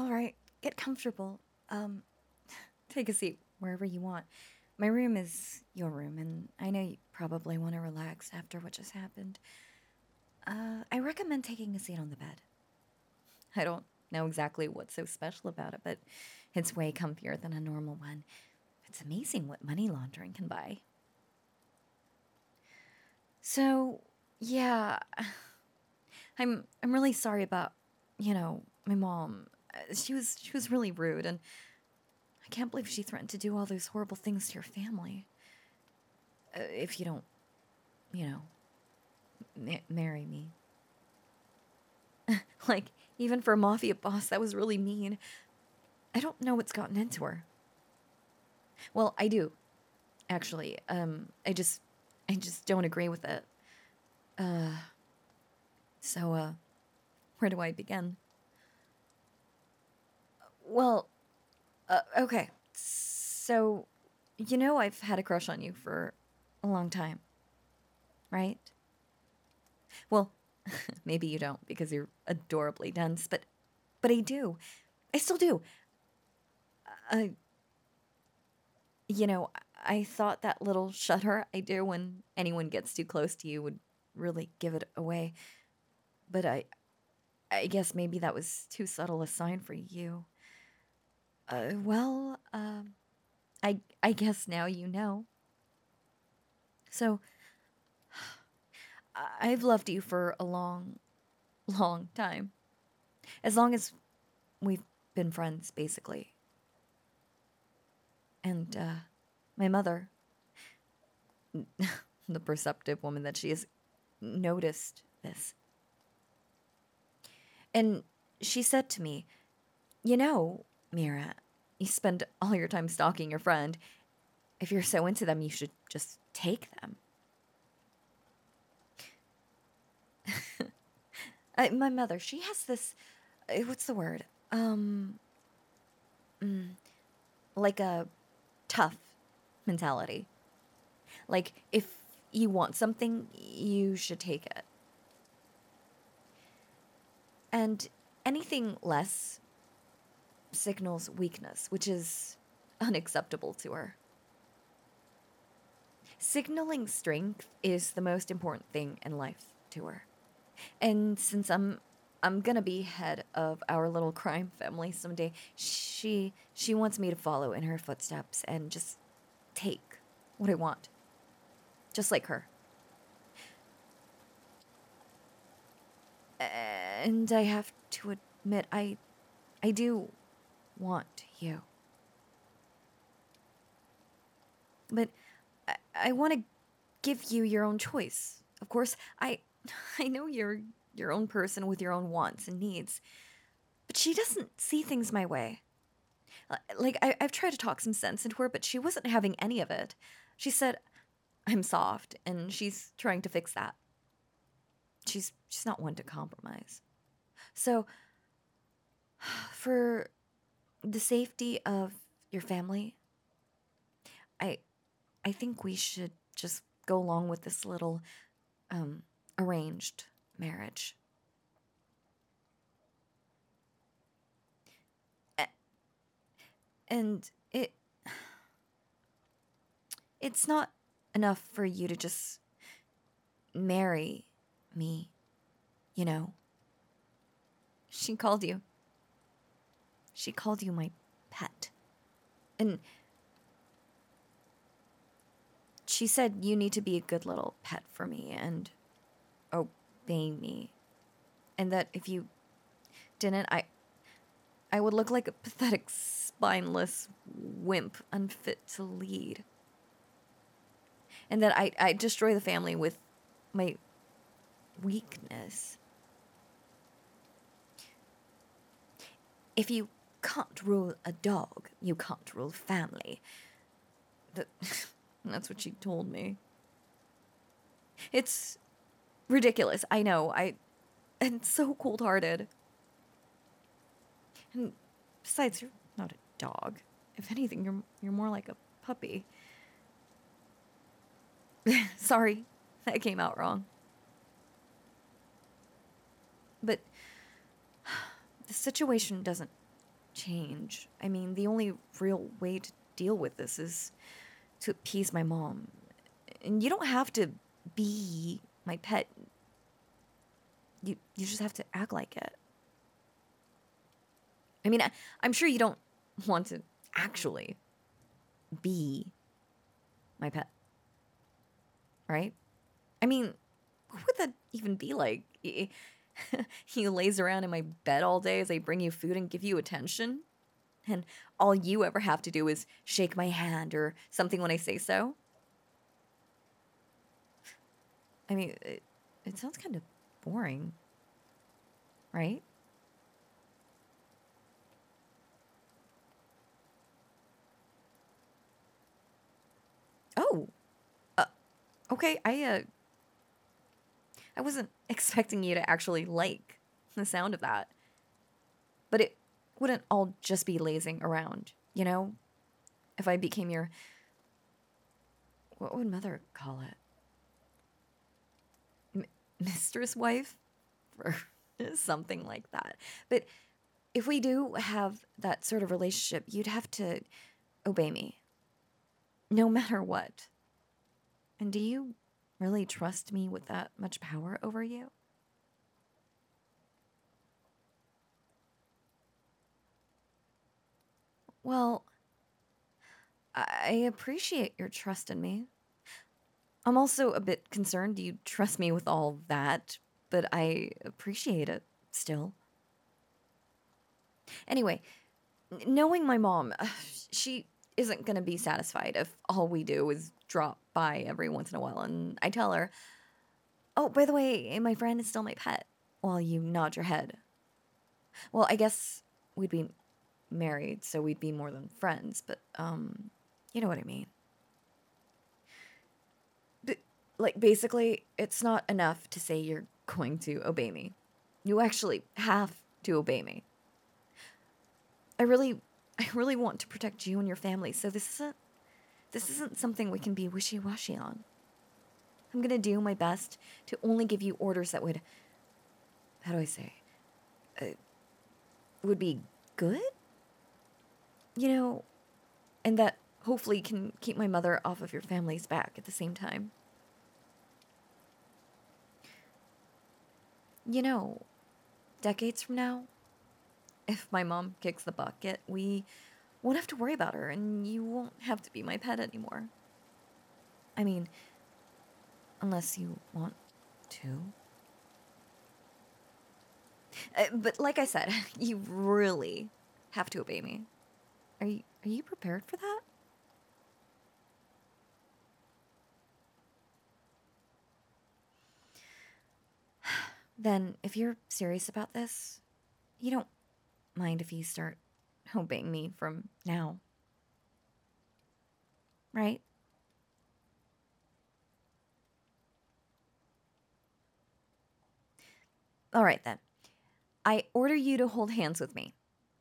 All right, get comfortable. Um, Take a seat wherever you want. My room is your room, and I know you probably want to relax after what just happened. I recommend taking a seat on the bed. I don't know exactly what's so special about it, but it's way comfier than a normal one. It's amazing what money laundering can buy. So, yeah, I'm really sorry about, my mom. She was really rude, and I can't believe she threatened to do all those horrible things to your family. If you don't, you know, marry me. Like, even for a mafia boss, that was really mean. I don't know what's gotten into her. Well, I do, actually. I just don't agree with it. So, where do I begin? Well, okay. So, I've had a crush on you for a long time, right? Well, maybe you don't because you're adorably dense, but I do. I still do. Uh, you know, I thought that little shudder I do when anyone gets too close to you would really give it away. But I guess maybe that was too subtle a sign for you. Well, I guess now you know. So I've loved you for a long, long time. As long as we've been friends, basically. And my mother, the perceptive woman that she is, noticed this. And she said to me, Mira, you spend all your time stalking your friend. If you're so into them, you should just take them. My mother, she has this, what's the word? Mm, like a tough mentality. Like, if you want something, you should take it. And anything less signals weakness, which is unacceptable to her. Signaling strength is the most important thing in life to her. And since I'm gonna be head of our little crime family someday, she wants me to follow in her footsteps and just take what I want. Just like her. And I have to admit I do want you. But I want to give you your own choice. Of course, I know you're your own person with your own wants and needs, but she doesn't see things my way. Like I've tried to talk some sense into her, but she wasn't having any of it. She said I'm soft, and she's trying to fix that. She's not one to compromise. So, for the safety of your family, I I think we should just go along with this little um arranged marriage. A- And it's not enough for you to just marry me, you know. She called you. She called you my pet. And she said you need to be a good little pet for me and obey me. And that if you didn't, I would look like a pathetic, spineless wimp unfit to lead. And that I destroy the family with my weakness. If you can't rule a dog, you can't rule family. That, that's what she told me. It's ridiculous, I know. And so cold hearted. And besides, you're not a dog. If anything, you're more like a puppy. Sorry, that came out wrong. But the situation doesn't change. I mean, the only real way to deal with this is to appease my mom. And you don't have to be my pet. You just have to act like it. I mean, I'm sure you don't want to actually be my pet, right? I mean, what would that even be like? He lays around in my bed all day as I bring you food and give you attention? And all you ever have to do is shake my hand or something when I say so? I mean, it sounds kind of boring, right? Oh, uh, okay. I wasn't expecting you to actually like the sound of that. But it wouldn't all just be lazing around, you know? If I became your, what would mother call it? Mistress wife? Or something like that. But if we do have that sort of relationship, you'd have to obey me, no matter what. And do you really trust me with that much power over you? Well, I appreciate your trust in me. I'm also a bit concerned you trust me with all that, but I appreciate it still. Anyway, knowing my mom, she isn't going to be satisfied if all we do is drop by every once in a while and I tell her, "Oh, by the way, my friend is still my pet," while you nod your head. Well, I guess we'd be married, so we'd be more than friends, but, you know what I mean. But, like, basically, it's not enough to say you're going to obey me. You actually have to obey me. I really, I really want to protect you and your family, so this isn't something we can be wishy-washy on. I'm gonna do my best to only give you orders that would, how do I say, uh, would be good? You know, and that hopefully can keep my mother off of your family's back at the same time. You know, decades from now, if my mom kicks the bucket, we won't have to worry about her, and you won't have to be my pet anymore. I mean, unless you want to. But like I said, you really have to obey me. Are you prepared for that? Then, if you're serious about this, you don't mind if you start obeying me from now, right? All right then. I order you to hold hands with me.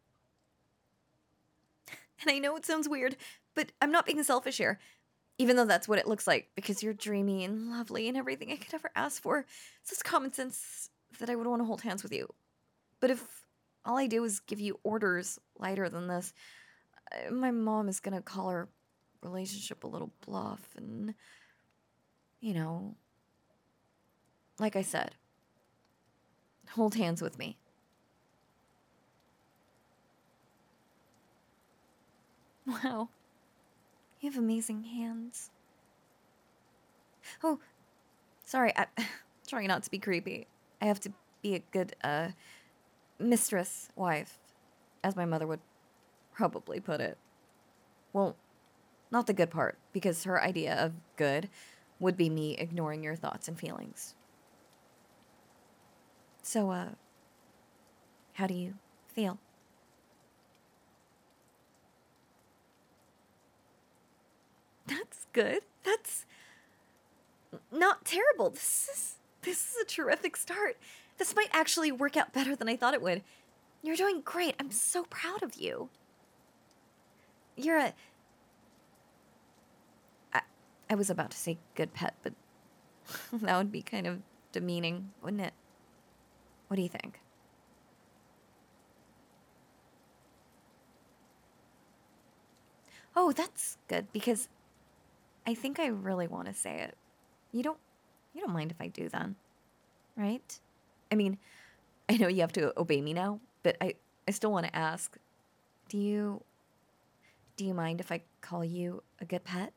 And I know it sounds weird, but I'm not being selfish here. Even though that's what it looks like, because you're dreamy and lovely and everything I could ever ask for. It's just common sense that I would want to hold hands with you. But if all I do is give you orders lighter than this, my mom is gonna call our relationship a little bluff and, you know, like I said, hold hands with me. Wow, you have amazing hands. Oh, sorry, I'm trying not to be creepy. I have to be a good, mistress wife, as my mother would probably put it. Well, not the good part, because her idea of good would be me ignoring your thoughts and feelings. So, how do you feel? That's good. That's not terrible. This is a terrific start. This might actually work out better than I thought it would. You're doing great. I'm so proud of you. You're a I, I was about to say good pet, but that would be kind of demeaning, wouldn't it? What do you think? Oh, that's good because I think I really want to say it. You don't you don't mind if I do then, right? I mean, I know you have to obey me now, but I still want to ask, do you do you mind if I call you a good pet?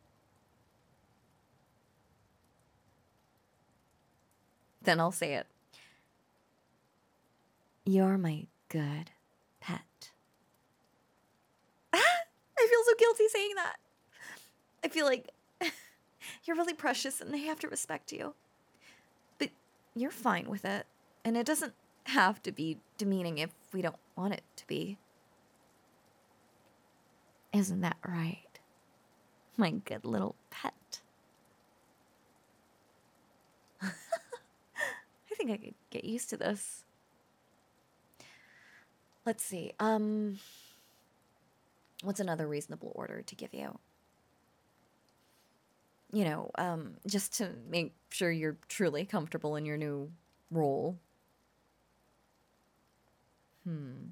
Then I'll say it. You're my good pet. Ah, I feel so guilty saying that. I feel like you're really precious and I have to respect you. But you're fine with it. And it doesn't have to be demeaning if we don't want it to be. Isn't that right? My good little pet. I think I could get used to this. Let's see. What's another reasonable order to give you? Just to make sure you're truly comfortable in your new role. Hmm.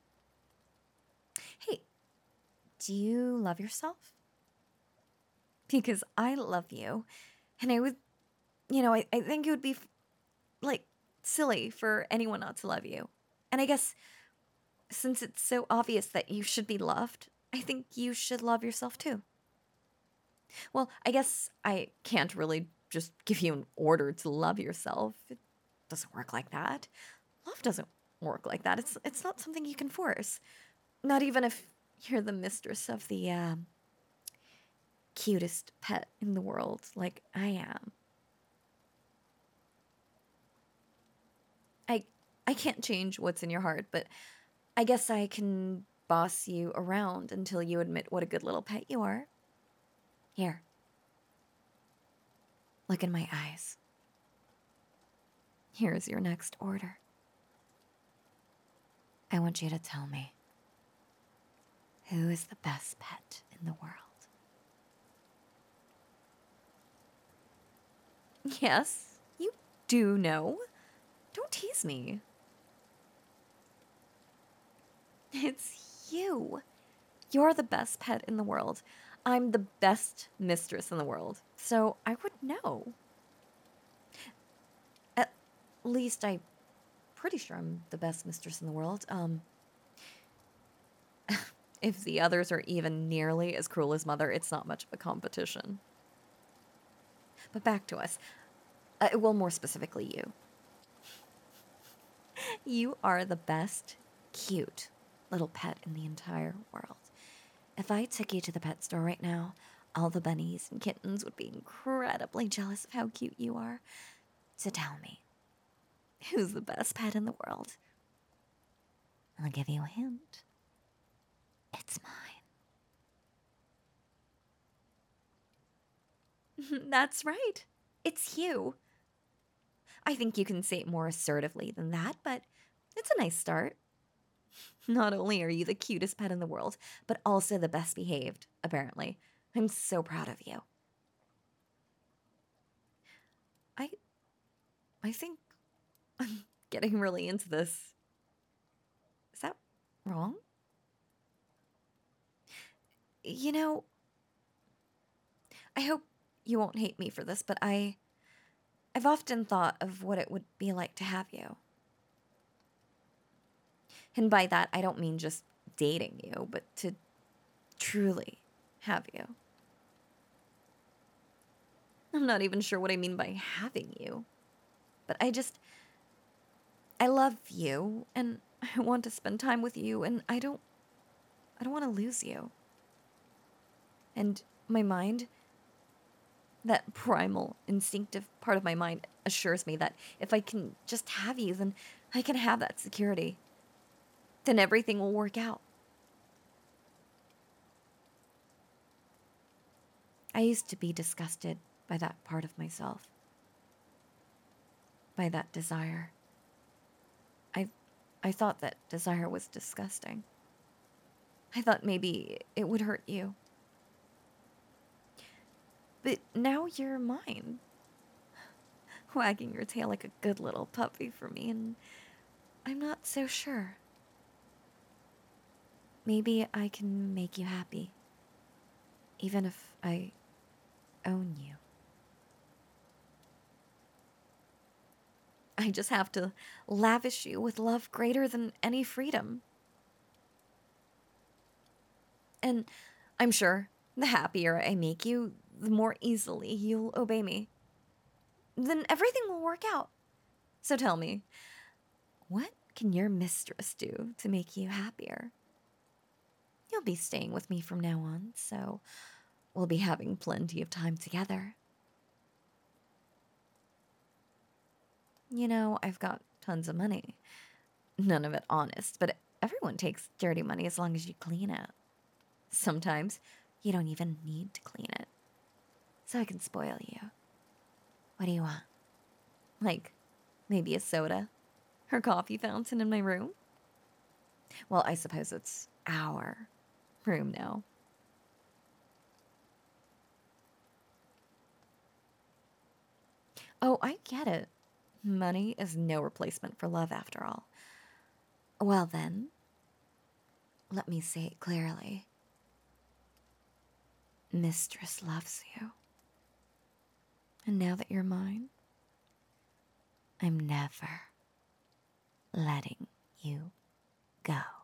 Hey, do you love yourself? Because I love you. And I would, I think it would be like silly for anyone not to love you. And I guess since it's so obvious that you should be loved, I think you should love yourself too. Well, I guess I can't really just give you an order to love yourself. It doesn't work like that. Love doesn't work like that. It's not something you can force. Not even if you're the mistress of the cutest pet in the world like I am. I I can't change what's in your heart, but I guess I can boss you around until you admit what a good little pet you are. Here, look in my eyes. Here's your next order. I want you to tell me, who is the best pet in the world? Yes, you do know. Don't tease me. It's you. You're the best pet in the world. I'm the best mistress in the world. So I would know. At least I'm pretty sure I'm the best mistress in the world. If the others are even nearly as cruel as Mother, it's not much of a competition. But back to us. Well, more specifically, you. You are the best, cute little pet in the entire world. If I took you to the pet store right now, all the bunnies and kittens would be incredibly jealous of how cute you are. So tell me, who's the best pet in the world? I'll give you a hint. It's mine. That's right. It's you. I think you can say it more assertively than that, but it's a nice start. Not only are you the cutest pet in the world, but also the best behaved, apparently. I'm so proud of you. I I think I'm getting really into this. Is that wrong? You know, I hope you won't hate me for this, but I've often thought of what it would be like to have you. And by that, I don't mean just dating you, but to truly have you. I'm not even sure what I mean by having you, but I love you and I want to spend time with you and I don't want to lose you. And my mind, that primal, instinctive part of my mind assures me that if I can just have you, then I can have that security. Then everything will work out. I used to be disgusted by that part of myself, by that desire. I, I thought that desire was disgusting. I thought maybe it would hurt you. But now you're mine, wagging your tail like a good little puppy for me, and I'm not so sure. Maybe I can make you happy. even if I own you. I just have to lavish you with love greater than any freedom. And I'm sure the happier I make you, the more easily you'll obey me. Then everything will work out. So tell me, what can your mistress do to make you happier? You'll be staying with me from now on, so we'll be having plenty of time together. I've got tons of money. None of it honest, but everyone takes dirty money as long as you clean it. Sometimes you don't even need to clean it, so I can spoil you. What do you want? Like, maybe a soda? Or coffee fountain in my room? Well, I suppose it's our room now. Oh, I get it. Money is no replacement for love, after all. Well, then, let me say it clearly. Mistress loves you. And now that you're mine, I'm never letting you go.